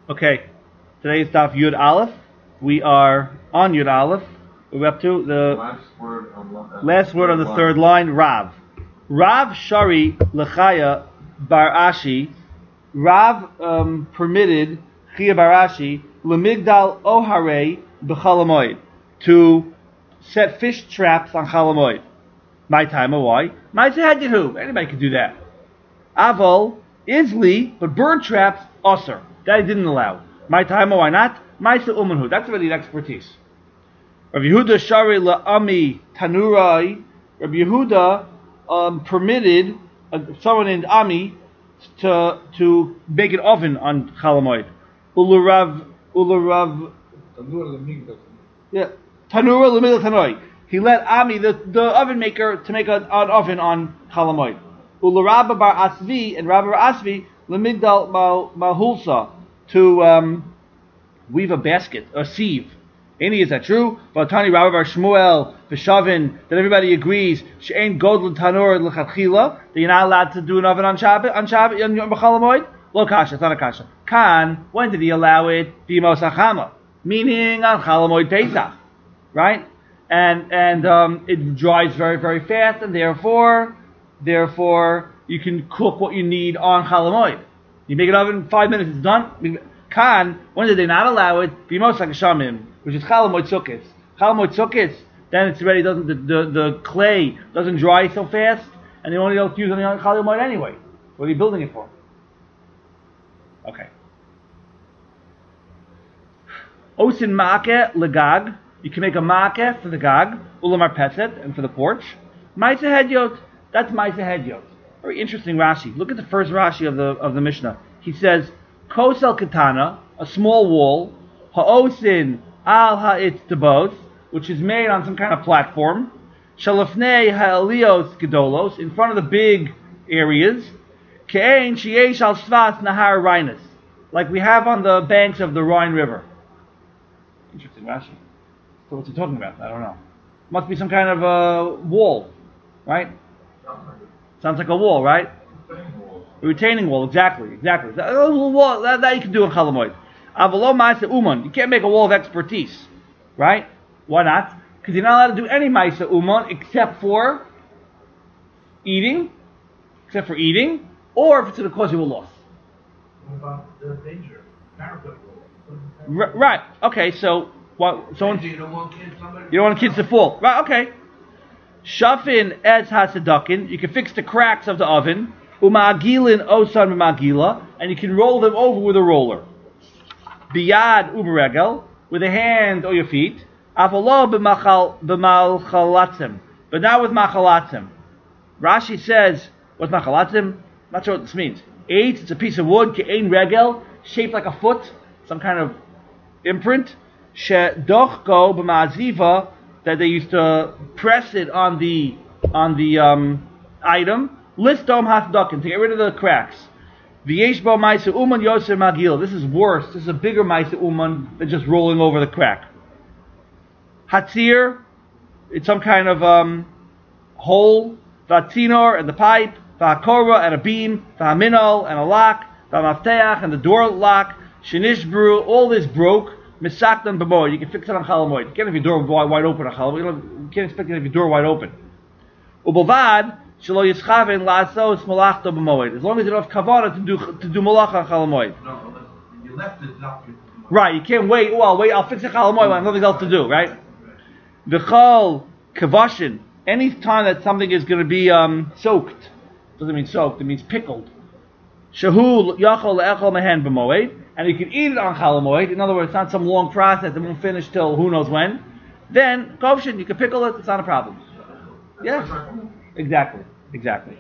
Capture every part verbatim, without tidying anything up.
Okay, today is Daf Yud Aleph. We are on Yud Aleph. We're up to the last word on, uh, last word on the third line. Rav. Rav Shari Lechaya Bar Ashi. Rav um, permitted Chia Bar Ashi Lemigdal Ohare B'Chalamoid to set fish traps on Chalamoid. My time, why? My who? Anybody could do that. Aval Isli, but bird traps Osir. That he didn't allow. My time, why not? Maisa Umanhu. That's already an expertise. Rabbi Yehuda Shari La'ami Tanurai. Rabbi Yehuda um, permitted uh, someone named Ami to to make an oven on Chalamoid. Ulurav Ulurav Yeah. Tanura Lamil Tanoi. He let Ami, the, the oven maker, to make a, an oven on Chalamoid. Ularabba bar Asvi and Rabba bar Asvi Lamigdal Mahulsa to um, weave a basket, a sieve. Any is that true? Vatani Rabba bar Shmuel Vishavin, that everybody agrees she'ain godl tanur l'chatchila, that you're not allowed to do an oven on Shabbat on Shabbat on Yom Chalamoid. Lo kasha, it's not a kasha. Kan, when did he allow it? B'mos hachama, meaning on Chalamoid Pesach, right? And and um, it dries very very fast, and therefore therefore you can cook what you need on Chalamoid. You make it oven five minutes, it's done. Kan, when did they not allow it? B'mos hakashamim, which is Chalamoid Sukkos. Chalamoid Sukkos, then it's ready. Doesn't the, the the clay doesn't dry so fast, and they only don't use it on Chalamoid anyway. What are you building it for? Okay. Osin ma'akeh legag. You can make a ma'akeh for the gag, ulamar peset, and for the porch. Ma'aseh hedyot. That's Ma'aseh hedyot. Very interesting Rashi. Look at the first Rashi of the of the Mishnah. He says, Kosel katana, a small wall, ha'osin al ha'itz tabos, which is made on some kind of platform, shalafnei ha'elios gedolos, in front of the big areas, ke'ein sheyesh al svas nahar Rhinus, like we have on the banks of the Rhine River. Interesting Rashi. So what's he talking about? I don't know. Must be some kind of a uh, wall, right? Sounds like a wall, right? A retaining wall, exactly, exactly. That, wall, that, that you can do in Chalamoid. Avalo Maisa Uman, you can't make a wall of expertise, right? Why not? Because you're not allowed to do any Maisa Uman except for eating, except for eating, or if it's going to cause you a loss. What about the danger? Parapet wall. R- right. Okay. So what? Someone. You don't want kids. Somebody. You don't want kids to fall. Right. Okay. Shafin ez hasadakin. You can fix the cracks of the oven. Umagilin osan umagila, and you can roll them over with a roller. Biyad uberegel, with a hand or your feet. Avalo b'machal b'malchalatzim, but not with machalatzim. Rashi says, what's machalatzim? Not sure what this means. Eight, it's a piece of wood, ke'ein regel, shaped like a foot, some kind of imprint. She'dochko b'ma'aziva, that they used to press it on the on the um, item. Listom hasdakin, to get rid of the cracks. V'yeshbo ma'isa uman yoser magil. This is worse. This is a bigger ma'isa uman than just rolling over the crack. Hatzir, it's some kind of um, hole. V'atzinor, and the pipe. V'hakora, and a beam. V'haminol, and a lock. V'hamafteach, and the door lock. Shenishbru, all this broke. Misakdan b'moed, you can fix it on Chalamoid. You can't have your door wide open on Chalamoid. You can't expect to have your door wide open. Ubovad, shelo yischaven la'asos malachto b'moed. As long as you don't have kavana to do to do malach on Chalamoid. No, you left it not. Right, you can't wait. Oh, I'll wait. I'll fix it Chalamoid when I have nothing else to do. Right. V'chol kavashin. Any time that something is going to be um, soaked, doesn't mean soaked. It means pickled. Shahu yachol le'echol mehen b'moed. And you can eat it on Chalamoid. In other words, it's not some long process that won't finish till who knows when. Then, kovshin, you can pickle it, it's not a problem. Yeah, exactly, exactly.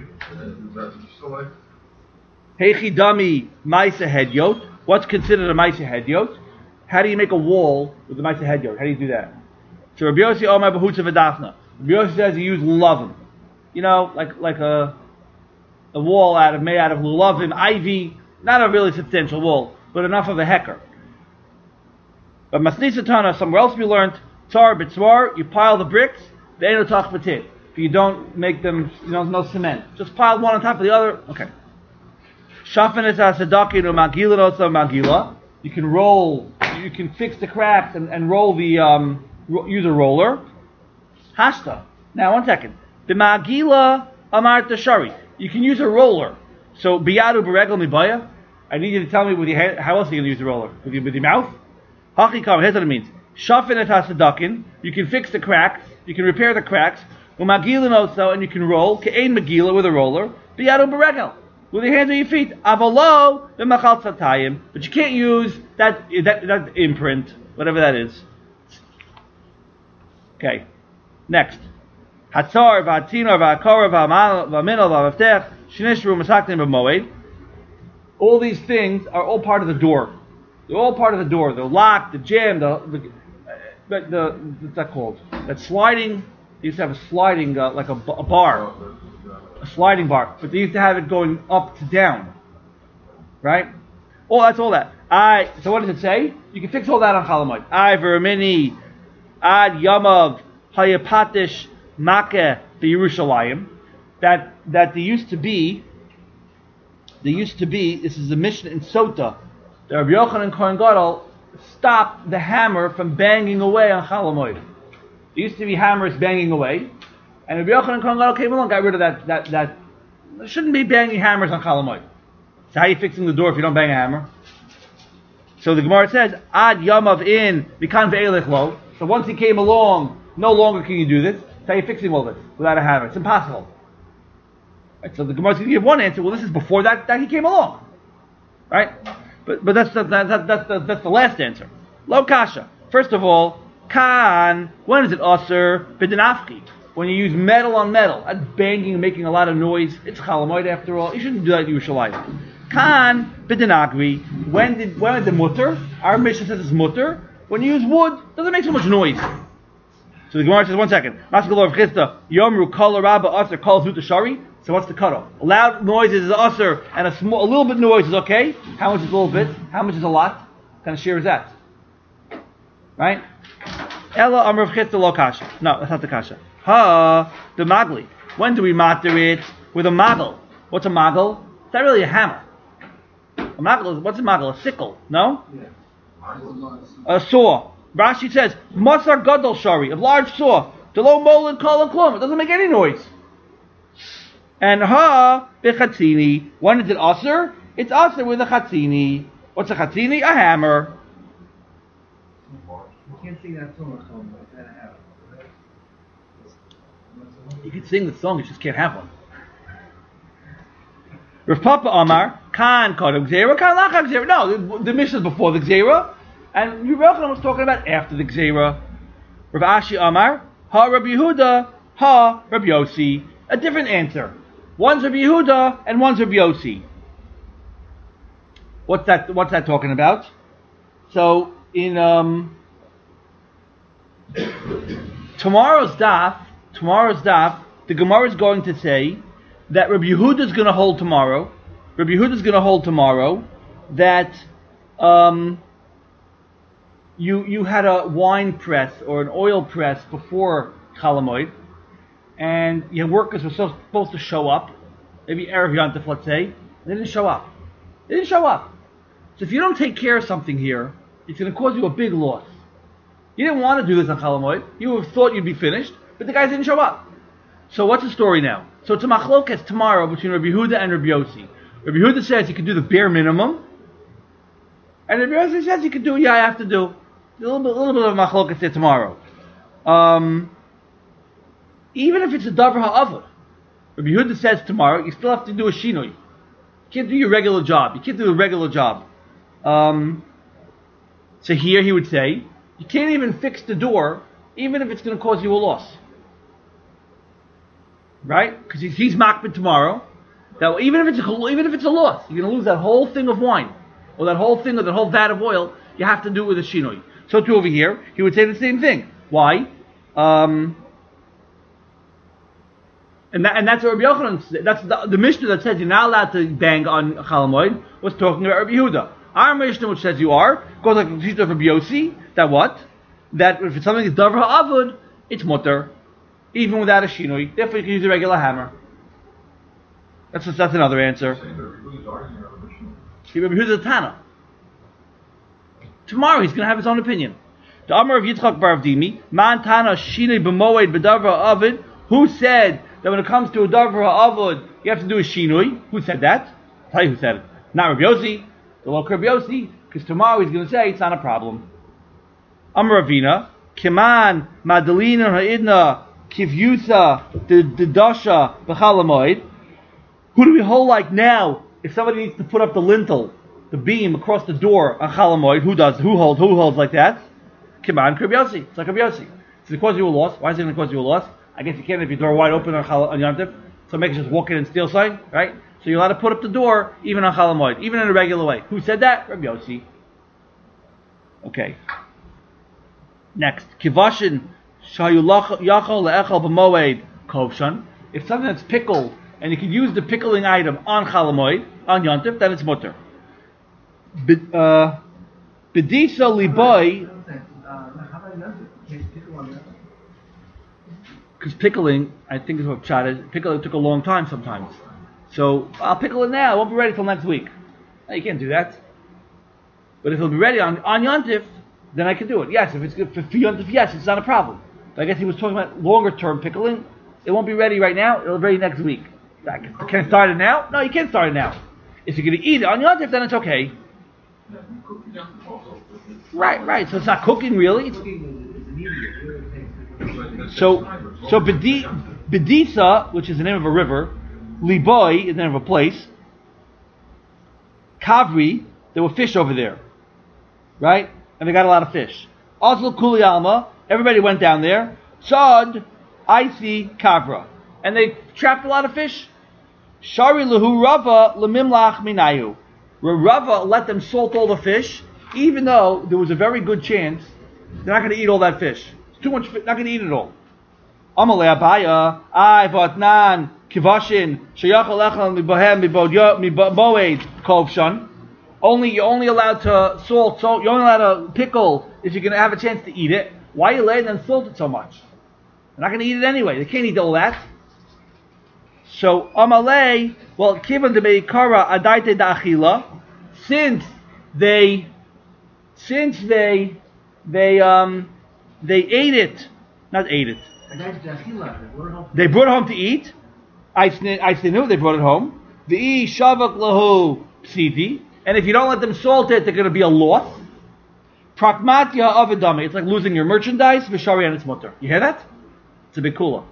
Heichi dami maisa hedyot. What's considered a maisa hedyot? How do you make a wall with the maisa hedyot? How do you do that? So Rabbi Yossi Omar Behutza V'Dafna. Rabbi Yossi says you use lulavim. You know, like like a a wall out of made out of lulavim, ivy. Not a really substantial wall, but enough of a hecker. But Masnisa Tana, somewhere else we learned, Tzar b'tzvar, you pile the bricks, the eno tach b'tit. If you don't make them, you know, no cement. Just pile one on top of the other. Okay. Shafin es ha-sadakin u'magila also magila. You can roll, you can fix the cracks and, and roll the, um, ro- use a roller. Hashta. Now, one second. B'magila amarta shari. You can use a roller. So, biyadu b'regel mibaya. I need you to tell me with your hand, how else are you going to use the roller? With your, with your mouth? Hachikam, here's what it means. Shafin et ha-sadakin. You can fix the cracks. You can repair the cracks. U'magila also, and you can roll. Ke'ein magila with a roller. Biyadu b'regel. With your hands or your feet. Avalo b'machal tzatayim. But you can't use that, that, that imprint. Whatever that is. Okay. Next. Hatzar v'hatinor v'hakor v'haminol v'hameftech shnishru masaktim b'moed. All these things are all part of the door. They're all part of the door. The lock, the jam, the the, the, the what's that called? That sliding. They used to have a sliding uh, like a, a bar, a sliding bar, but they used to have it going up to down. Right? Oh, that's all that. I. So what does it say? You can fix all that on Chalamoid. I vermini ad yamav hayapatish makeh b'Yerushalayim. That that there used to be. There used to be. This is a mission in Sota. The Rabbi Yochanan Kohen Gadol stopped the hammer from banging away on Chalamoid. There used to be hammers banging away, and Rabbi Yochanan Kohen Gadol came along, got rid of that. That that there shouldn't be banging hammers on Chalamoid. So how are you fixing the door if you don't bang a hammer? So the Gemara says, Ad Yamav in Vikan ve'elech lo. So once he came along, no longer can you do this. So how are you fixing all this without a hammer? It's impossible. Right, so the Gemara is going to give one answer. Well, this is before that, that he came along, right? But but that's the, that, that, that's the, that's the last answer. Lo kasha. First of all, kan. When is it aser b'denafki? When you use metal on metal, that's banging and making a lot of noise. It's chalamoid after all. You shouldn't do that in Yerushalayim. Kan b'denagri. When did when is the mutter? Our mission says it's mutter. When you use wood, doesn't make so much noise. So the Gemara says, one second. Maskalor of Chista, Yomru kol rabba aser kol zuta shari. So what's the cutoff? A loud noise is aser, and a small, a little bit noise is okay. How much is a little bit? How much is a lot? What kind of shear is that? Right? Ella amr of Chista lo kasha. No, that's not the kasha. Ha, the magli. When do we matter it? With a magal. What's a magal? It's not really a hammer. A magal is, what's a magal? A sickle, no? Yeah. A saw. Rashi says, Masar Gadol Shari, a large saw. Delo Molin Kol Klum. It doesn't make any noise. And Ha Bechatzini. When is it Aser? It's Aser with a Chatzini. What's a Chatzini? A hammer. You can't sing that song without a hammer. You can sing the song, you just can't have one. Rav Papa Amar, Kan Kodem Gzeira, Kan Lachak Gzeira. No, the, the mission is before the Gzeira. And Yerucham was talking about after the Gzeira. Rav Ashi Amar, Ha Rabbi Yehuda, Ha Rabbi Yossi. A different answer. One's Rabbi Yehuda and one's Rabbi Yossi. What's that? What's that talking about? So in um, tomorrow's daf, tomorrow's daf, the Gemara is going to say that Rabbi Yehuda is going to hold tomorrow. Rabbi Yehuda is going to hold tomorrow that. Um, You you had a wine press or an oil press before Chalamoid, and your workers were so, supposed to show up, maybe Erev Yontif, let's say, they didn't show up. They didn't show up. So if you don't take care of something here, it's going to cause you a big loss. You didn't want to do this on Chalamoid. You thought you'd be finished, but the guys didn't show up. So what's the story now? So it's a machlokes tomorrow between Rabbi Yehuda and Rabbi Yossi. Rabbi Yehuda says you can do the bare minimum, and Rabbi Yossi says you can do, yeah, I have to do. A little bit, a little bit of machlokas there tomorrow. Um, even if it's a davar ha'avod, Rabbi Yehuda says tomorrow you still have to do a shinoi. You can't do your regular job. You can't do a regular job. Um, so here he would say you can't even fix the door, even if it's going to cause you a loss, right? Because he's, he's makbid tomorrow. That even if it's a, even if it's a loss, you're going to lose that whole thing of wine, or that whole thing, or that whole vat of oil. You have to do it with a shinoi. So too over here, he would say the same thing. Why? Um, and that, and that's what Rabbi Yochanan. That's the, the Mishnah that says you're not allowed to bang on Chalamoid was talking about Rabbi Yehuda. Our Mishnah, which says you are, goes like the Mishnah of Rabbi Yossi. That what? That if it's something that's davar ha'avod, it's mutter, even without a shinoi. Therefore, you can use a regular hammer. That's just, that's another answer. Who's a Tana? Tomorrow he's going to have his own opinion. The Amar of Yitzchak Bar Avdimi, Man Tana Shinei B'Moed B'Davra Avid. Who said that when it comes to a Davra Avod, you have to do a Shinui? Who said that? I'll tell you who said it. Not Rabbi Yossi. The local Rabbi Yossi. Because tomorrow he's going to say it's not a problem. Amar Ravina, Kiman Madalina Ha'idna Kivyusa Didasha B'Chalamoid. Who do we hold like now? If somebody needs to put up the lintel, the beam across the door on Chalamoid, who does? Who holds? Who holds like that? Kiman Rabbi Yossi. It's like Rabbi Yossi. It's going to cause you a loss. Why is it going to cause you a loss? I guess you can't if your door wide open on, Chal- on Yom Tov. So make it just walk in and steal something, right? So you're allowed to put up the door even on Chalamoid, even in a regular way. Who said that? Rabbi Yossi. Okay. Next, Kivashin Shayu Yachol Le'echal B'Moed Kovshan. If something that's pickled and you can use the pickling item on Chalamoid, on Yom Tov, then it's mutter. B'disa Liboy. Because pickling, I think is what Pshat is. Pickling took a long time sometimes. So I'll pickle it now. It won't be ready till next week. No, you can't do that. But if it'll be ready on, on Yom Tov, then I can do it. Yes, if it's good for, for Yom Tov, yes, it's not a problem. But I guess he was talking about longer term pickling. It won't be ready right now. It'll be ready next week. I can, can I start it now? No, you can't start it now. If you're going to eat it on Yom Tov, then it's okay. Right, right. So it's not cooking really. It's, so, so Bedi, Bedisa, which is the name of a river, Liboy is the name of a place. Kavri, there were fish over there, right? And they got a lot of fish. Oslo Kuli Alma, everybody went down there. Sod, Isi, Kavra, and they trapped a lot of fish. Shari Lahu Rava Lemimlach Minayu. Where Rava let them salt all the fish, even though there was a very good chance they're not going to eat all that fish. It's too much fish, not going to eat it all. Amalei Abaya, I Vatnan, Kivashin, Shayachal Echal Mibohem Miboed Kovshan. Only you're only allowed to salt, salt. You're only allowed to pickle if you're going to have a chance to eat it. Why are you letting them salt it so much? They're not going to eat it anyway. They can't eat all that. So Amalei, well, Kivan de Beikara Adaite Da'achila, since they, since they, they, um, they ate it, not ate it. They brought it home to eat. I knew they brought it home. The shavak lahu psiti, and if you don't let them salt it, they're going to be a loss. Prakmatya avidami, it's like losing your merchandise. V'shari and its mutter. You hear that? It's a big kula.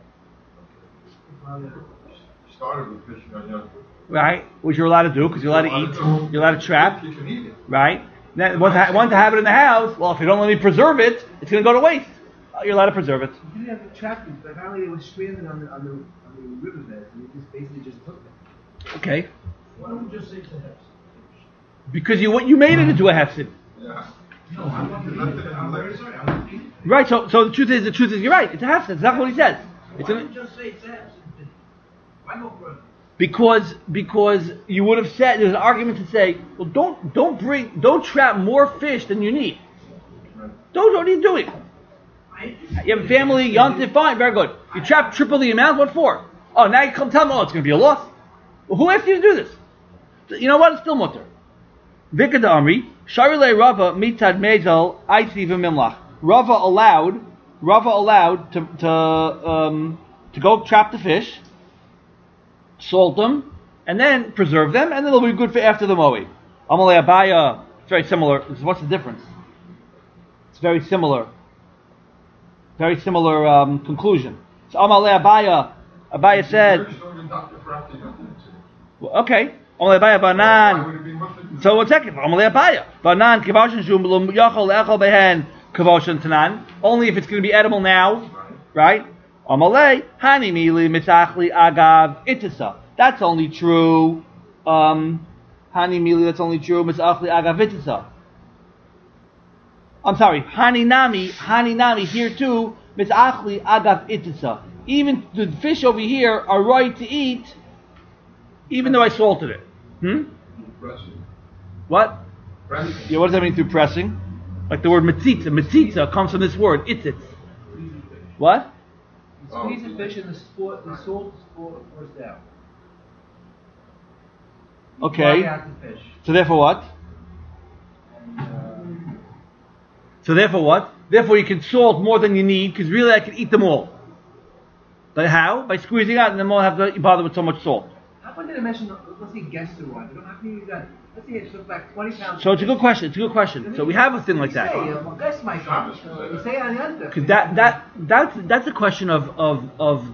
Started with fishing on Yom Tov. Right, which you're allowed to do because you're allowed to eat. You're allowed to trap. You can eat it. Right. Then once to, ha- to have it in the house, well, if you don't let me preserve it, it's going to go to waste. You're allowed to preserve it. You didn't have to trap them, but apparently it was stranded on the on the on the riverbed, and you just basically just took them. Okay. Why don't we just say it's a hefs? Because you you made it into a hefsid. Yeah. No, I want to eat it. I'm very sorry. I want to eat it. Right. So so the truth is the truth is you're right. It's a hefsid. It's not what he says. It's Why an, don't you just say it's a hefs? Why go further? Because because you would have said there's an argument to say, well, don't don't bring don't trap more fish than you need. Don't what are you doing? You have a family, Yom Tov, fine, very good. You trap triple the amount, what for? Oh, now you come tell me, oh, it's going to be a loss. Well, who asked you to do this? You know what? It's still mutter. Vika da Amri, Sharilei Rava mitad mezel aisi v'mimlach. Rava allowed, Rava allowed to to um, to go trap the fish, salt them, and then preserve them, and then they'll be good for after the moed. Amalei Abaya, it's very similar. What's the difference? It's very similar. Very similar um, conclusion. So Amalei Abaya, Abaya said, well, okay. Amalei Abaya Banan. So one second. Amalei Abaya Banan Kavoshin Shum Yachol Echol Behen Kavoshin Tanan. Only if it's going to be edible now, right? Amalei Hani Mili Misachli Agav Itisa. That's only true. Um, Hani Mili. That's only true. Misachli Agav Itisa. I'm sorry, Haninami, Haninami here too, Misachli Agav Itisa. Even the fish over here are right to eat, even though I salted it. Hmm? Pressing. What? Pressing. Yeah, what does that mean through pressing? Like the word metzitza. Metzitza comes from this word, itzitz. What? You squeeze the fish and the, sport, the salt sport pours down. You Okay. fry out the fish. So therefore what? And, uh, So therefore what? Therefore you can salt more than you need because really I can eat them all. But how? By squeezing out and then won't have to bother with so much salt. how about did I mention, let's say guests who want, you don't have to use that. Let's say it took back twenty pounds. So it's a good question. It's a good question. So we have a thing like that. Say, uh, well, guests might come. So you say on the other. Because that, that, that's, that's a question of, of, of,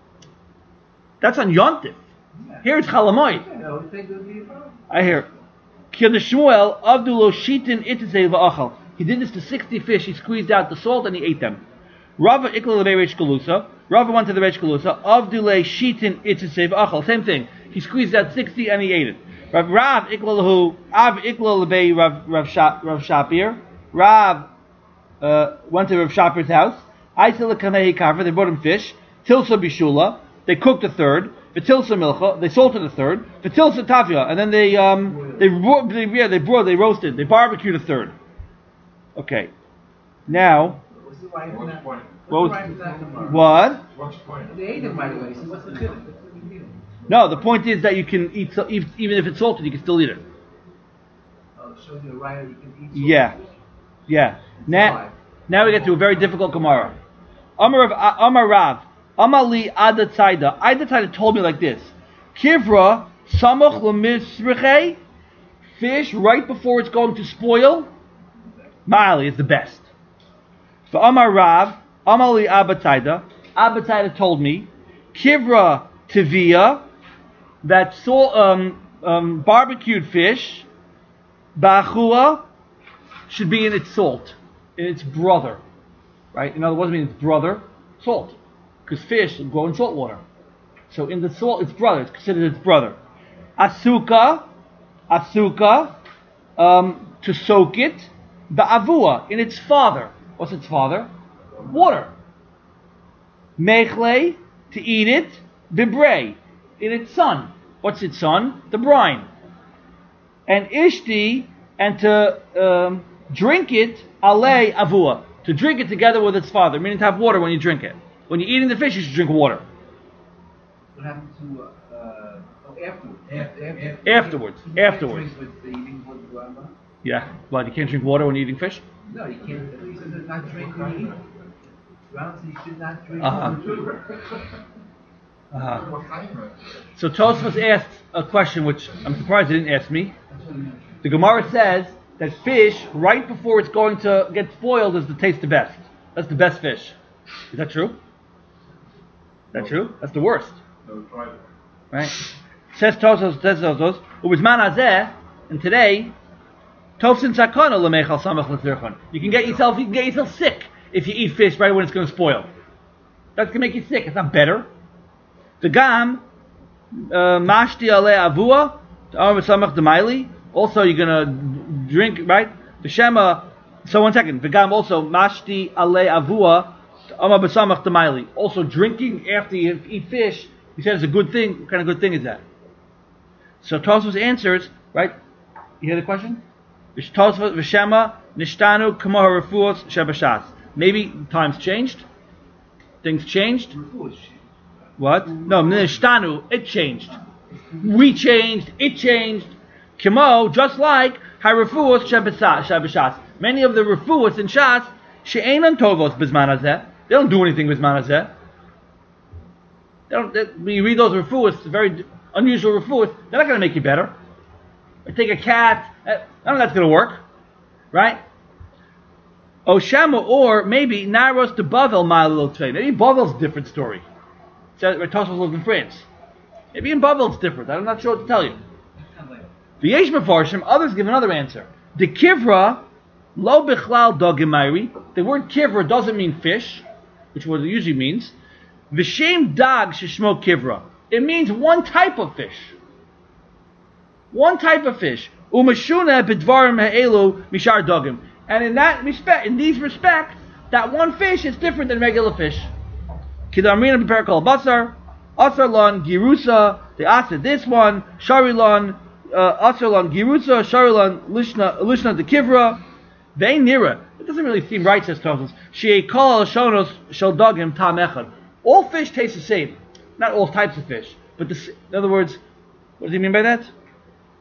that's on Yontif. Here it's Chalamoid. You know, you think it would be a problem? I hear. Kid Shmuel, Avdulo Shitin Itzei Va'achal. He did this to sixty fish, he squeezed out the salt and he ate them. Rava Ikla Lebe Reish Galusa. Rava went to the Reish Galusa. Avdule Shitin Itzei Va'achal. Same thing. He squeezed out sixty and he ate it. Rav Rav Ikla Lahu. Av Ikla Lebe Rav Rav Shapir. Rav uh, went to Rav Shapir's house. Aisel Kanehi Kafir. They brought him fish. Tilsa Bishula. They cooked a third. V'tilsa milcha, they salted a third. V'tilsa tavia, and then they um they ro- they yeah they brought they roasted, they barbecued a third. Okay, now What's the right What's the that? point? What's What the right that tomorrow? what? What's the point? They ate them right away, so what's the difference? What's the big deal? No, the point is that you can eat so, even even if it's salted, you can still eat it. Oh, it shows you right you can eat. Yeah, yeah. Now now we get to a very difficult Gemara. Amar Rav, Amar Rav, Amali Adatzaida. Adatzaida told me like this: Kivra samach lemisriche, fish right before it's going to spoil. Ma'ali is the best. For Amar Rav, Amali Abatzaida. Abatzaida told me Kivra tivia, that salt, um, um, barbecued fish, bachua, should be in its salt, in its brother, right? In other words, I mean its brother, salt, because fish grow in salt water. So in the salt, its brother, it's considered its brother. Asuka, asuka, um, to soak it, ba'avua, in its father. What's its father? Water. Mechle, to eat it, bibre, in its son. What's its son? The brine. And ishti, and to um, drink it, ale avua, to drink it together with its father, meaning to have water when you drink it. When you're eating the fish, you should drink water. What happened to uh, uh oh, afterwards? After, after, Afterwards, You can't afterwards. drink with the eating with the Rambam? Yeah, but you can't drink water when you're eating fish? No, you can't. He says it's not drink when you eat. Rambam says you should not drink Uh-huh. when you eat. Uh-huh. What kind of- So Tosfos asked a question which I'm surprised he didn't ask me. The Gemara says that fish, right before it's going to get spoiled, is the taste the best. That's the best fish. Is that true? Is that true? That's the worst. No, try it. Right? Says Tosfos, says Tosfos, Ubizman hazeh, and today, Tofsin sakana lemechal samach l'tzirchon. You can get yourself, you can get yourself sick if you eat fish right when it's going to spoil. That's going to make you sick. It's not better. The gam, mashti ale avua, amar samach demaili. Also, you're going to drink, right? The shema. So one second. The gam also mashti ale avua, amar b'samach demaili. Also, drinking after you eat fish, he said it's a good thing. What kind of good thing is that? So Tosfos answers, right? You hear the question? Tosfos v'shema nishtanu kamo harafuos shebashas. Maybe times changed. Things changed. What? No, nishtanu. It changed. We changed. It changed. Kamo, just like harafuos shebashas. Many of the refuos in shas she'enan tovos bizman hazeh. They don't do anything bizman hazeh. They don't. They, when you read those refuos, very unusual refuos, they're not going to make you better. Or take a cat. I don't know if that's going to work, right? Oshama, or maybe Naros to Bavel Ma'alil Tvei. Maybe Bavel's a different story. So, Tosfos lives in France. Maybe in Bavel it's different. I'm not sure what to tell you. The Yesh Mefarshim, others give another answer. The Kivra, Lo Bichlal Dogimairi. The word Kivra doesn't mean fish, which is what it usually means. V'shem Dag Shishmo Kivra. It means one type of fish. One type of fish. Umashuna b'dvarim ha'elu mishar dogim. And in that respect, in these respects, that one fish is different than regular fish. Kidamrina b'perakol basar, asarlon girusa. They asked this one, sharilon, uh, asarlon girusa, sharilon lishna lishna de kivra. They nira. It doesn't really seem right, says Tosfos. She'ekol shonos shel dogim tam echad. All fish taste the same. Not all types of fish, but the, in other words, what does he mean by that?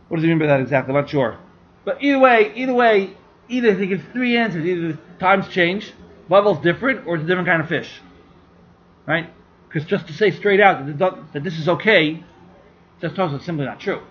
What does he mean by that exactly? I'm not sure. But either way, either way, either he gives three answers. Either the times change, level's different, or it's a different kind of fish. Right? Because just to say straight out that, that, that this is okay, just also simply not true.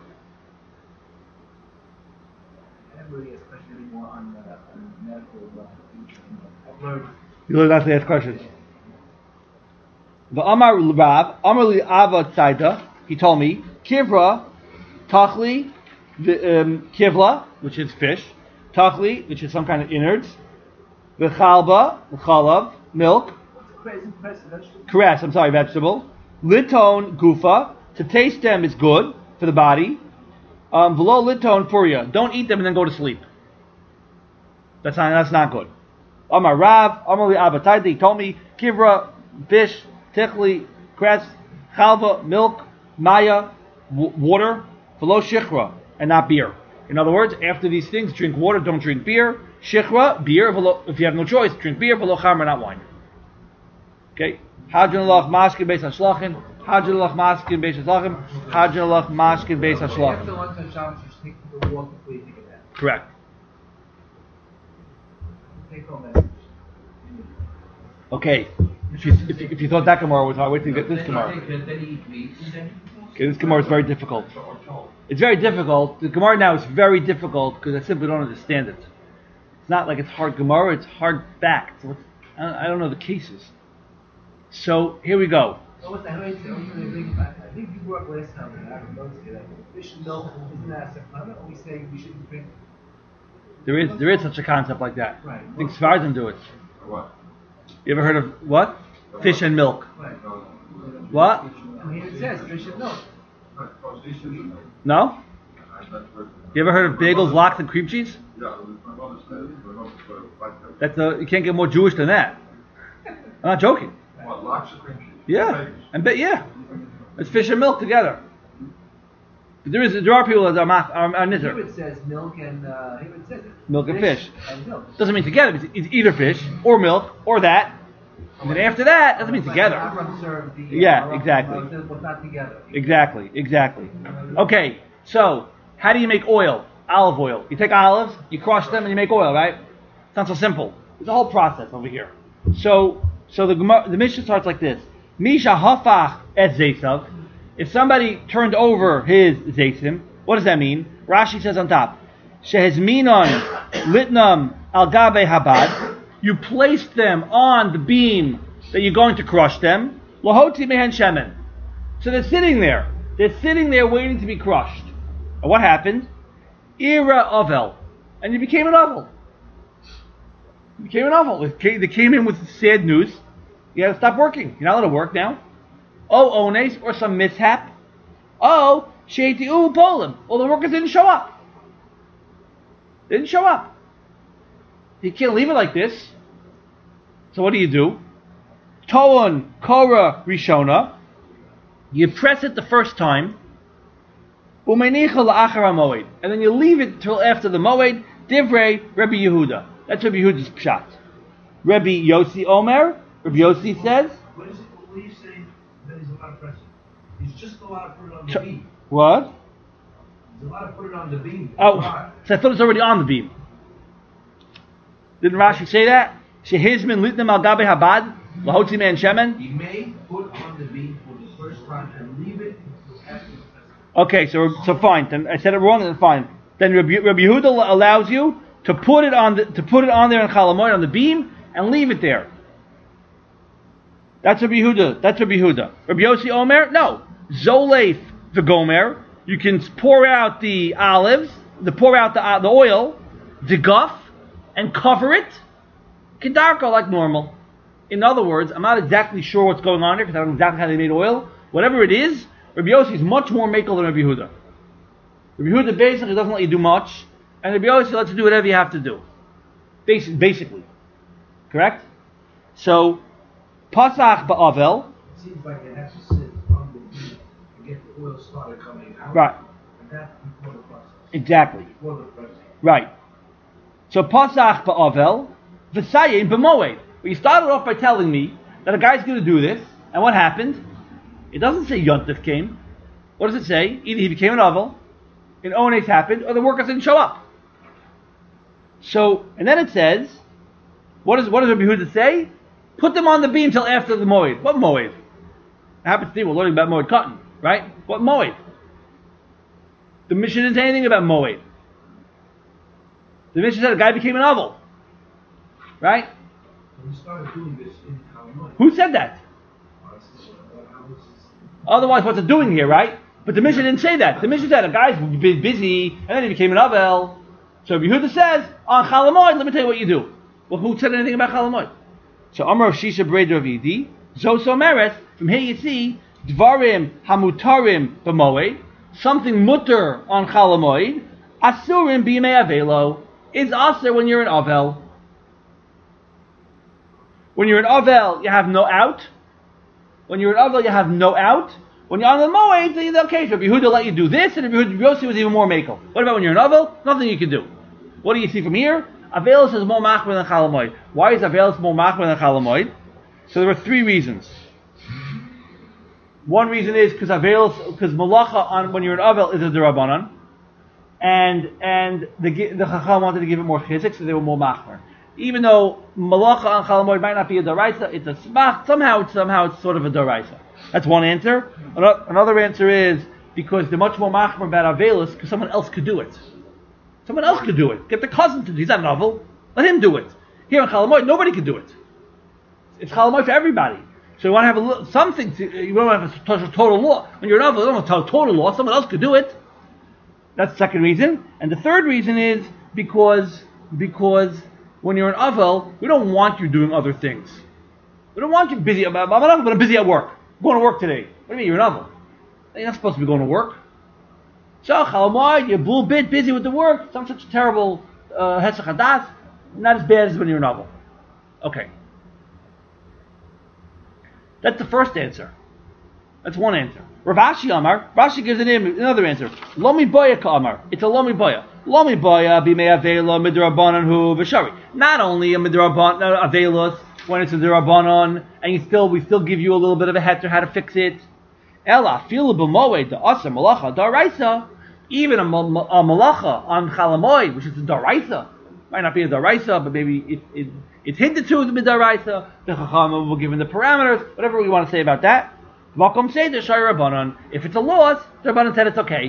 I haven't really asked a question anymore on, uh, on medical uh, feature. I've learned. You learn not to ask questions. The Amar Rav, Amar li Ava Tzaita, he told me, Kivra, Tachli, the um, Kivla, which is fish, Tachli, which is some kind of innards, the Chalba, the Chalav, milk, Crazy, crazy vegetable. Caress, I'm sorry, vegetable, Liton, Gufa, to taste them is good for the body, um, Velo Liton, Furia, don't eat them and then go to sleep. That's not, that's not good. Amar Rav, Amar li Ava Tzaita, he told me, Kivra, fish, Tichli, cress, Chalva, milk, Maya, w- water, Velo Shichra, and not beer. In other words, after these things, drink water, don't drink beer. Shichra, beer, velo, if you have no choice, drink beer, Velo Chamra, not wine. Okay? Hadjan Allah Mashkin Beis HaShlachim, Hadjan Allah Mashkin Beis HaShlachim, Hadjan Allah Mashkin Beis After HaShlachim. lunch on Shabbos, you just take the walk before you take a nap. Correct. Take home message. Okay. If you, if you, if you thought that Gemara was hard, wait till you get this Gemara. Okay, this Gemara is very difficult. It's very difficult. The Gemara now is very difficult because I simply don't understand it. It's not like it's hard Gemara, it's hard facts. So it's, I, don't, I don't know the cases. So, here we go. So what's that? How many things do they bring back? I think you brought last time, and I haven't noticed it. Fish and milk isn't that a sakana? Or we say we shouldn't drink? There is there is such a concept like that. Right. I think Sephardim do it. What? You ever heard of what? Fish and milk. Right. What? And here it says fish and milk. No? You ever heard of bagels, lox, and cream cheese? Yeah, my mother said, my mother said, like that. That's a, you can't get more Jewish than that. I'm not joking. What, lox of cream cheese? Yeah, Bagels. and bet yeah, it's fish and milk together. But there is there are people that are math are, are Here nizar. it says milk and uh, here it says it. Milk and fish. And milk. Doesn't mean together. It's, it's either fish or milk or that. And then after that, doesn't mean together. Avram served the, uh, Yeah, Avram, exactly. uh, said, but not together. Exactly, exactly. Okay, so how do you make oil? Olive oil. You take olives, you crush them, and you make oil, right? It's not so simple. There's a whole process over here. So, so the Gemara- the Mishnah starts like this: Misha hafach et zeisav. If somebody turned over his zeisim, what does that mean? Rashi says on top, shehezminon litnam al gabe habad. You place them on the beam that you're going to crush them. Lahoti mehen shemen. So they're sitting there. They're sitting there waiting to be crushed. And what happened? Ira ovel. And you became an ovel. You became an ovel. They came, they came in with sad news. You had to stop working. You're not allowed to work now. Oh, ones, or some mishap. Oh, sheiti u polim. Well, the workers didn't show up. They didn't show up. You can't leave it like this. So what do you do? Toon Korah Rishona. You press it the first time. Umenicha la'achar moed, and then you leave it till after the moed. Divrei Rabbi Yehuda. That's Rabbi Yehuda's pshat. Rabbi Yossi Omer. Rabbi Yossi says. What is it? What are you saying that he's allowed to press it? He's just allowed to put it on the Ch- beam. What? He's allowed to put it on the beam. Oh, Why? so I thought it's already on the beam. Didn't Rashi say that? Shehizmin litnem al gabe habad lahotzi man shemen. He may put on the beam for the first time and leave it after the festival. Okay, so so fine. Then I said it wrong. Then fine. Then Rabbi, Rabbi Yehuda allows you to put it on the to put it on there in Chalamoid on the beam and leave it there. That's Rabbi Yehuda. That's Rabbi Yehuda. Rabbi Yossi Omer, no. Zoleif the Gomer. You can pour out the olives, the pour out the uh, the oil, the guff, and cover it. Kedarko like normal. In other words, I'm not exactly sure what's going on here because I don't know exactly how they made oil. Whatever it is, Rabbi Yossi is much more makel than Rabbi Yehuda. Rabbi Yehuda basically doesn't let you do much, and Rabbi Yossi lets you do whatever you have to do. Basi- basically. Correct? So, Pasach ba'avel. It seems like it has to sit on the beam to get the oil started coming out. Right. And that's before the process. Exactly. Before the pressing. Right. So, Pasach ba'avel, v'sayin b'moed. Well, you started off by telling me that a guy's going to do this, and what happened? It doesn't say Yontif came. What does it say? Either he became an Avel, in Ones happened, or the workers didn't show up. So, and then it says, what, is, what does Rabbi Yehuda say? Put them on the beam till after the Moed. What Moed? It happens to be, we're learning about Moed cotton, right? What Moed? The Mishnah didn't say anything about Moed. The Mishnah said a guy became an oval. Right? We started doing this in Talmud. Who said that? Otherwise, what's it doing here, right? But the Mishnah didn't say that. The Mishnah said a guy's been busy, and then he became an Avel. So Yehuda says, on Chalamoid, let me tell you what you do. Well, who said anything about Chalamoid? So Amar of Shisha Brei Ravidi, Zoso Meres, from here you see, Dvarim Hamutarim B'moed, something mutter on Chalamoid, Asurim B'imei Avelo, is aser when you're an Avel. When you're an Avel, you have no out. When you're an Avel, you have no out. When you're on the Moed, then okay, so Yehuda let you do this, and Yehuda Yossi was even more makel. What about when you're an Avel? Nothing you can do. What do you see from here? Avelus is more machmer than Chalamoid. Why is Avelus more machmer than Chalamoid? So there are three reasons. One reason is because Avelus, because Malacha on when you're an Avel is a Derabanan, and and the the Chacham wanted to give it more chizik, so they were more machmer. Even though Malacha on Chalamoid might not be a Daraisa, it's a smach. Somehow, it's, somehow it's sort of a Daraisa. That's one answer. Another answer is because they're much more machmer about Avelus because someone else could do it. Someone else could do it. Get the cousin to do it. He's not novel. Let him do it. Here in Chalamoid, nobody can do it. It's Chalamoid for everybody. So you want to have a little, something. To, you don't have to touch a total law. When you're novel, you don't want to tell a total law. Someone else could do it. That's the second reason. And the third reason is because because when you're an Avel, we don't want you doing other things. We don't want you busy. I'm an Avel, but I'm busy at work. I'm going to work today. What do you mean you're an Avel? You're not supposed to be going to work. So Chalamoid, you're a little bit busy with the work. It's not such a terrible Hesach Hadas. Not as bad as when you're an Avel. Okay. That's the first answer. That's one answer. Rav Ashi Amar, Rashi gives an another answer. Lomi boya ka Amar. It's a lomi boya. Lomi boya b'mei avela midrabanan hu v'shari. Not only a midrabanan avelus when it's a derabanan, and you still we still give you a little bit of a heter how to fix it. Ela filu b'moed the asa malacha daraisa. Even a, a malacha on Chalamoid, which is a daraisa, might not be a daraisa, but maybe it, it it's hinted to as a daraisa. The Chacham will give him the parameters, whatever we want to say about that. Vakom say the Shai Rabbanon. If it's a loss, the Rabbanon said it's okay.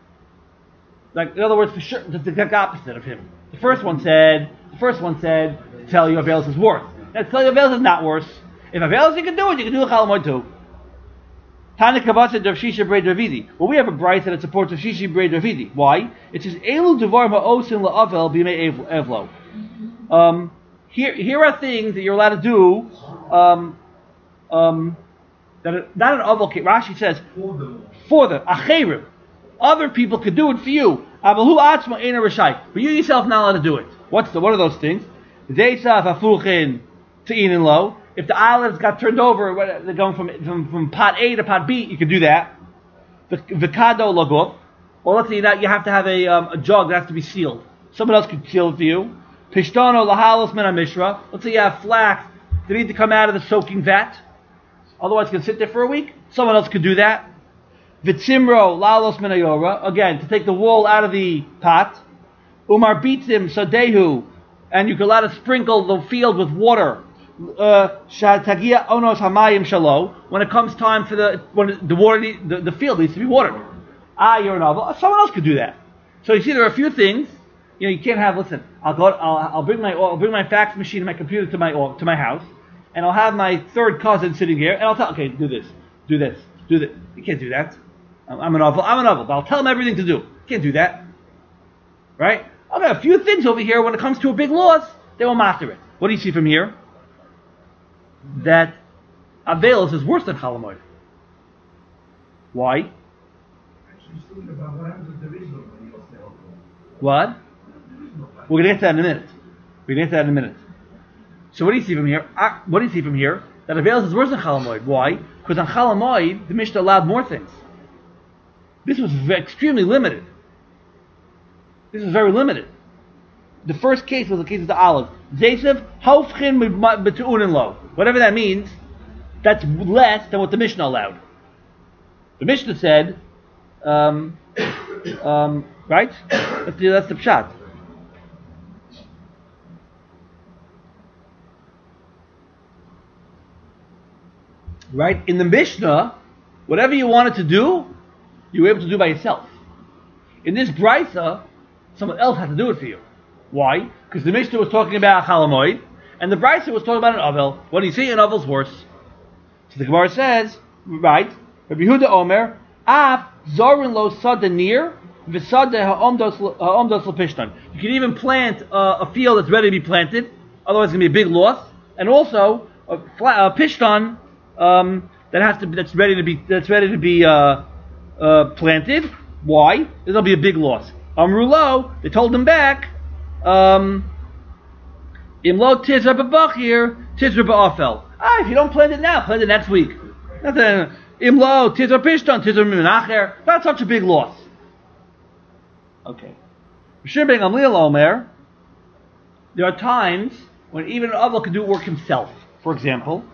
Like in other words, for sure, the exact opposite of him. The first one said, the first one said, to tell you Avelis is worse. Now to tell you Avelis is not worse. If Avelis you can do it, you can do a Chalamoid too. Tana Kavasa Rav Shisha Brei Ravidi. Well, we have a brayta that supports Rav Shisha Brei Ravidi. Why? It says Elu Devar Ma'osin LaAvel B'mei Evlo. Um, here, here are things that you're allowed to do. Um, um, that are, not an Avel. Rashi says for the Acherim. Other people could do it for you. Avahu Atzma Eina Rishai. But you yourself not allowed to do it. What's the? What are those things? Zeisaf Afuchin Te'in and Lo. If the olives got turned over, they're going from, from, from pot A to pot B, you can do that. The Vikado Lagov. Well, let's say that you have to have a, um, a jug that has to be sealed. Someone else could seal it for you. Pishtano Lahalos Mena Mishra. Let's say you have flax that need to come out of the soaking vat. Otherwise, it's going to sit there for a week. Someone else could do that. Vitzimro Lalos Menayora. Again, to take the wool out of the pot. Umar Bitzim Sadehu. And you can allow to sprinkle the field with water. Uh, Shatagia Onos Hamayim Shalo. When it comes time for the when the water the, the field needs to be watered. Ah, you're an Avel. Someone else could do that. So you see, there are a few things. You know, you can't have. Listen, I'll go. I'll, I'll bring my I'll bring my fax machine and my computer to my to my house, and I'll have my third cousin sitting here, and I'll tell. Okay, do this, do this, do this. You can't do that. I'm, I'm an Avel. I'm an Avel. But I'll tell him everything to do. You can't do that. Right? I've got a few things over here. When it comes to a big loss, they will master it. What do you see from here? That Avelis is worse than Chalamoid. Why? What? We're going to get to that in a minute. We're going to get to that in a minute. So what do you see from here? Uh, what do you see from here? That Avelis is worse than Chalamoid. Why? Because on Chalamoid, the Mishnah allowed more things. This was v- extremely limited. This is very limited. The first case was the case of the olive. Zesev haufchin b'tu'unin lo. Whatever that means, that's less than what the Mishnah allowed. The Mishnah said, Um, um, right? That's the, that's the pshat. Right? In the Mishnah, whatever you wanted to do, you were able to do by yourself. In this Brisa, someone else had to do it for you. Why? Because the Mishnah was talking about Chalamoid, and the Brisa was talking about an Avel. What do you see? An Avel's horse. So the Gemara says, right, Rabbi Yehuda Omer, Af Zorin lo sadanir, v'sada ha'omdos ha'omdos l'pishtan. You can even plant uh, a field that's ready to be planted, otherwise it's going to be a big loss, and also a, fla- a pishtan um, that has to be, that's ready to be that's ready to be uh, uh, planted. Why? It'll be a big loss. Amrulo, they told him back, um, Imlo tizra b'bachir, tizra b'afel. Ah, if you don't plant it now, plant it next week. Nothing. Imlo tizra pishton, tizra minacher. Not such a big loss. Okay. Shir ben Gamliel Omer, there are times when even an Avel can do work himself. For example,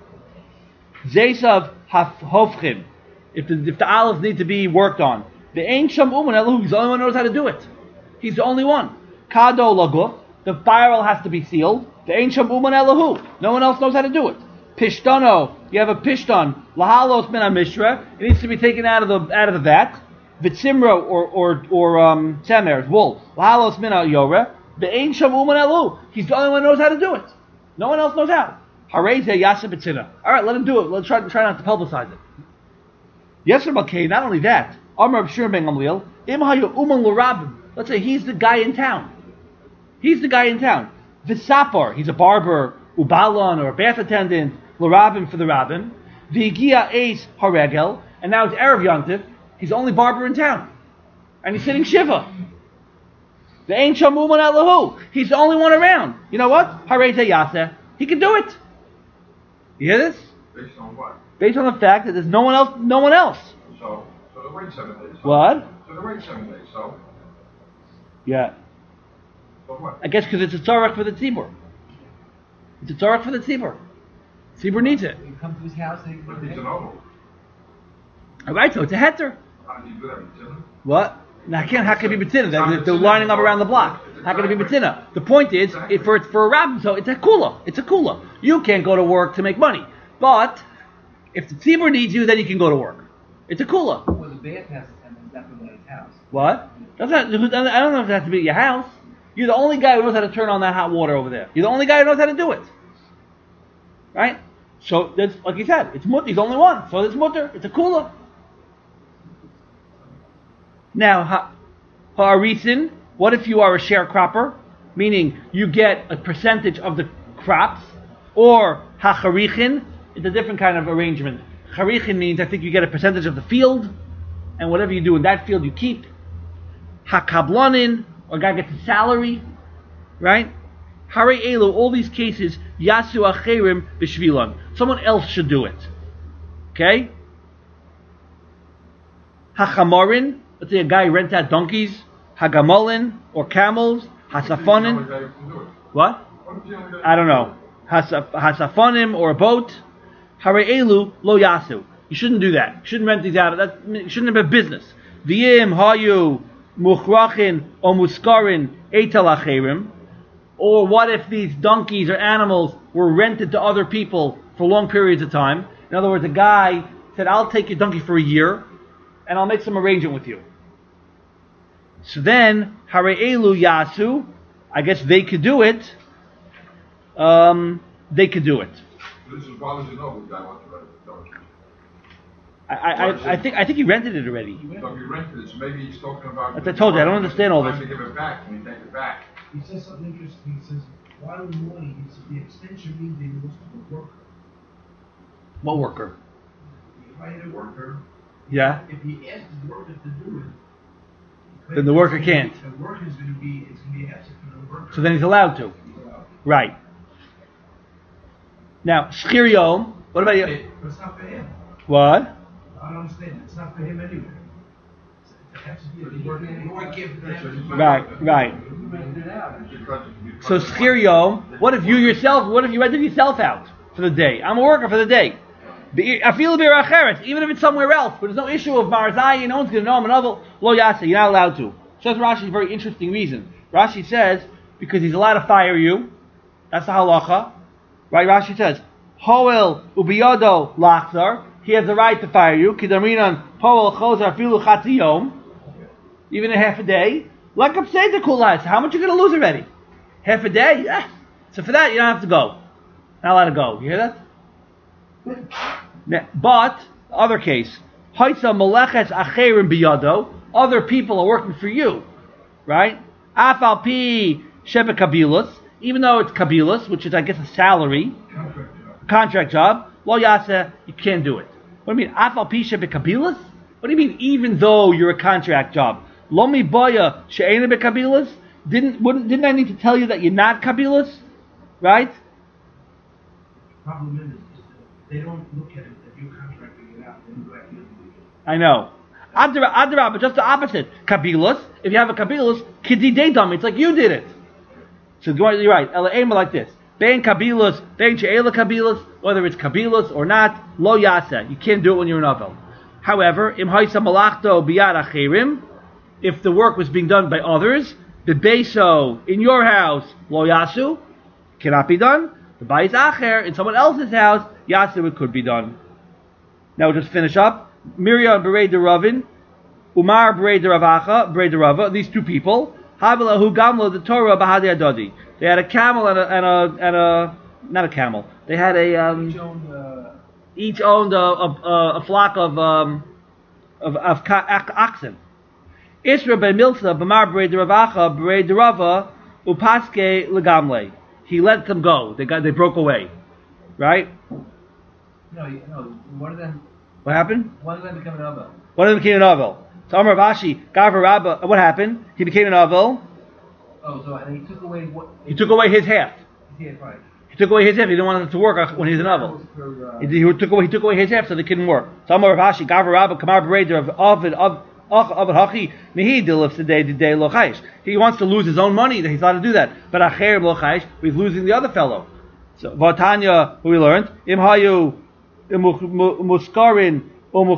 Zeisav hafhofchim. If the if the olives need to be worked on, the Ein Sham Uman Elahu, he's the only one who knows how to do it. He's the only one. Kado laguf, the fire has to be sealed. The Ein Sham Uman Elahu, no one else knows how to do it. Pishtano, you have a pishtan, lahalos min mishra, it needs to be taken out of the out of the vat. Vitsimro or or or um temer, wool, lahalos min yora. The Ein Sham Uman Elahu, he's the only one who knows how to do it. No one else knows how. Harei ze yasa b'tzina. All right, let him do it. Let's try try not to publicize it. Yes, Rabbi. Not only that. Amar B'Shir ben Gamliel, Im hayu uman l'rabim. Let's say he's the guy in town. He's the guy in town. V'sapar, he's a barber, ubalon, or a bath attendant, l'rabim for the rabbin. V'higia eis haregel, and now it's Erev Yontif. He's the only barber in town, and he's sitting shiva. The Ein Sham Uman Elahu. He's the only one around. You know what? Harei Yaseh. He can do it. You hear this? Based on what? Based on the fact that there's no one else. No one else. So, so the wait seven days. So, What? So the wait seven days. So, Yeah. so what? I guess because it's a tzarech for the tzibur. It's a tzarech for the tzibur. Tzibur needs it. You come to his house and But he's an oval. All right, so it's a heter. How do you do that? Tim? What? Now, can't. How can it be betina? They're, they're lining up around the block. How can it be betina? The point is, if for it's for a rabbin, so it's a kula. It's a kula. You can't go to work to make money, but if the tzibur needs you, then you can go to work. It's a kula. Well, the bathhouse attendant is definitely at his house. What? That's not, I don't know if it has to be at your house. You're the only guy who knows how to turn on that hot water over there. You're the only guy who knows how to do it. Right? So, that's, like you said, it's mutter. He's the only one. So it's mutter. It's a kula. Now, ha, ha'arisin, what if you are a sharecropper? Meaning, you get a percentage of the crops. Or ha'charichin, it's a different kind of arrangement. Charichin means, I think, you get a percentage of the field. And whatever you do in that field, you keep. Hakablanin, or a guy gets a salary, right? Hare Elu, all these cases, Yasu Acherim Bishvilan. Someone else should do it. Okay? Hachamarin, let's say a guy rents out donkeys. Hagamalin, or camels. Hasafonin. What? I don't know. Hasaf, hasafonim, or a boat. Hare Elu Lo Yasu. You shouldn't do that. You shouldn't rent these out. That you shouldn't have a business. V'yim hayu muchrachin or muskarin eital acherim. Or what if these donkeys or animals were rented to other people for long periods of time? In other words, a guy said, "I'll take your donkey for a year, and I'll make some arrangement with you." So then, hare elu yasu. I guess they could do it. Um, they could do it. This is bothers you know the guy wants to rent it. I, I, I think I think he rented it already. So if he rented it, so maybe he's talking about. As I told you, I don't understand all Time this. to give it back, and he take it back. He says something interesting. He says, why do we money? He says, the extension means they lost to the worker. What worker? He hired a worker. Yeah. If he asks the worker to do it, Then the worker can't. The worker is going to be, it's going to be asking for the worker. So then he's allowed to. Right. Now, Shchir Yom, what about you? But it's not for him. What? I don't understand. It's not for him anyway. It has to be the worker. You want to give them. Right, right. You rented it out. So Shchir Yom, what if you yourself, what if you rented yourself out for the day? I'm a worker for the day. I feel a bit acheret, even if it's somewhere else, but there's no issue of Marzai, no one's going to know I'm another lo yasa. You're not allowed to. Says Rashi, a very interesting reason. Rashi says because he's allowed to fire you. That's the halacha, right? Rashi says hoel ubiyado lachzar. He has the right to fire you. Kidaminan hoel chozar filu chatzi yom, even a half a day. Like I'm saying to kulais, how much are you going to lose already? Half a day? Yeah. So for that you don't have to go. Not allowed to go. You hear that? But other case, Haitza Meleches Acherim Biyado, other people are working for you, right? Afal Pi Shebe Kabilas, even though it's Kabilas, which is I guess a salary, Contract job. contract job. Lo Yasa, you can't do it. What do you mean? Afal Pi Shebe Kabilas? What do you mean? Even though you're a contract job, Lomi Boya She'ena Be Kabilas? Didn't wouldn't didn't I need to tell you that you're not Kabilas, right? Problem is, is that they don't look at it that you're contracting it out. They go at you. I know. Adra, Adra, but just the opposite. Kabilas. If you have a Kabilas, Kidi Deidam, it's like you did it. So you're right. Ela Ema like this. Bein Kabilas, Bein She'ela Kabilas, whether it's Kabilas or not, Lo Yasa. You can't do it when you're an Avel. However, Im Haisa Malachto Biyad Achirim, if the work was being done by others, the Beso in your house, Lo Yasu, cannot be done. The Bayis Acher in someone else's house, Yasu, it could be done. Now we'll just finish up. Miriam Berei de Ravin, Umar Berei de Ravacha, Berei de Rava, these two people, Havilahu Gamlo the Torah Bahadi Adodi. They had a camel and a, and a, and a, not a camel, they had a, um, Each owned, uh, each owned a, a, a flock of, um, of, of ca- oxen. Isra ben Milsa, Bamar Berei de Ravacha, Berei de Rava, Upaske Legamle. He let them go. They got, they broke away. Right? no, you- no, one of them, What happened? one of them became an Abel. One of them became an Avel. So Amar Vashi, Gavra Rabba, what happened? He became an Avel. Oh, so and he took away what? He took away his half. Yeah, right. He took away his half. He didn't want them to work when he's an Avel. For, uh, He, he took away. He took away his half so they couldn't work. So Amar Vashi, Gavra Rabba, Kamar Bereder of Ovid of Ovid Hachi Mihi Dilif today today Lochaish. He wants to lose his own money. He's allowed to do that. But Acher Lochaish, he's losing the other fellow. So Vatanya, who we learned, Im Hayu Muskarin.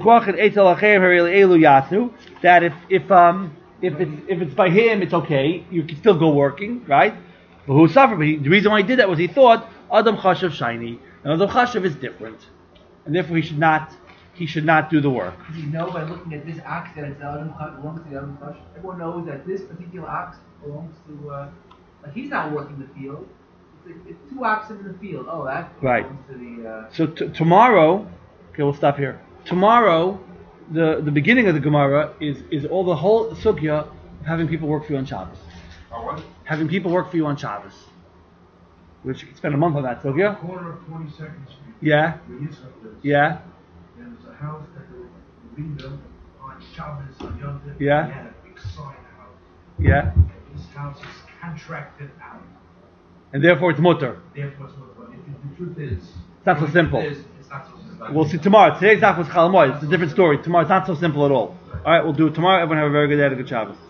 That if if um if it's if it's by him, it's okay. You can still go working, right? But who suffered? But he, the reason why he did that was he thought Adam Chashav shiny, and Adam Chashav is different, and therefore he should not he should not do the work. Does he know by looking at this ox that it's Adam belongs to the Adam Chush? Everyone knows that this particular ox belongs to. Uh, like he's not working the field. It's, like, it's two oxen in the field. Oh, that Right. belongs to the. Uh, So t- tomorrow, okay, we'll stop here. Tomorrow, the the beginning of the Gemara is is all the whole sugya of having people work for you on Shabbos. Oh, what? Having people work for you on Shabbos, which you can spend a month on that sugya. Corner of twenty-second Street. Yeah, Where Yitzchak lives. yeah, There's a house that they rebuilt on Shabbos on Yom Tov. Yeah. They had a big sign out. yeah, And this house is contracted out. and therefore it's mutter. Therefore, it's not funny. The, the truth is, It's not so the truth simple. is, it's not so simple. We'll see tomorrow. Today's daf was Chalamoy. It's a different story. Tomorrow it's not so simple at all. All right, we'll do it tomorrow. Everyone have a very good day and a good Shabbos.